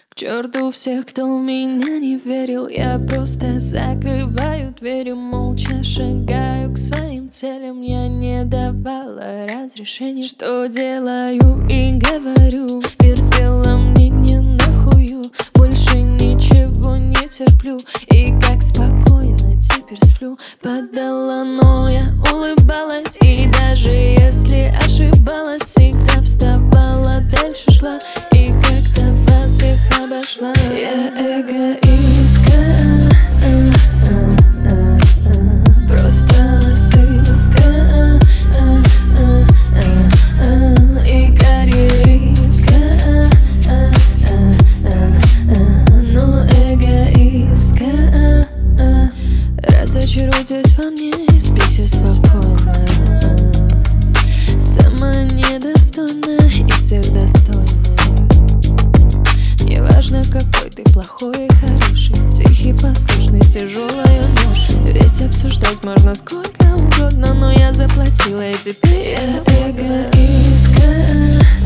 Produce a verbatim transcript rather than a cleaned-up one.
К черту всех, кто в меня не верил. Я просто закрываю дверь, молча шагаю к своим целям. Я не давала разрешения, что делаю и говорю. Вертела мне не нахую, больше ничего не терплю. И как спокойно теперь сплю. Подала, но я улыбалась. И даже если ошибалась, всегда вставала, дальше шла. И как-то вас всех обошла. Я эгоистка, просто нарцисска и карьеристка, но эгоистка. Разочаруйтесь во мне, спите спокойно. Самая недостойная из всех достойных. Неважно, какой ты, плохой и хороший, тихий, послушный, тяжелая нож. Ведь обсуждать можно сколько угодно, но я заплатила, и теперь я эгоистка.